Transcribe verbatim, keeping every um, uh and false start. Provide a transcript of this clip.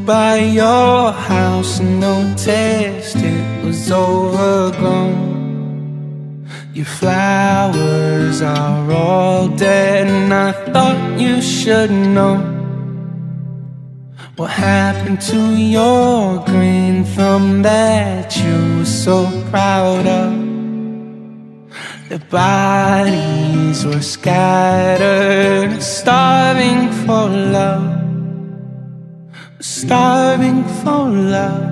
by your house and noticed it was overgrown. Your flowers are all dead, and I thought you should know what happened to your green thumb that you were so proud of. The bodies were scattered, starving for love, starving for love.